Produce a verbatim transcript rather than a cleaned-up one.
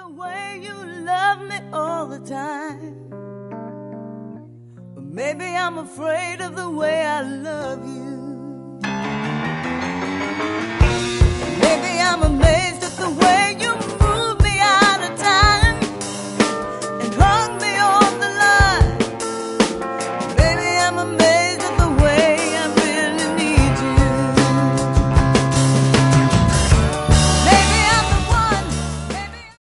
the way you love me all the time. But maybe I'm afraid of the way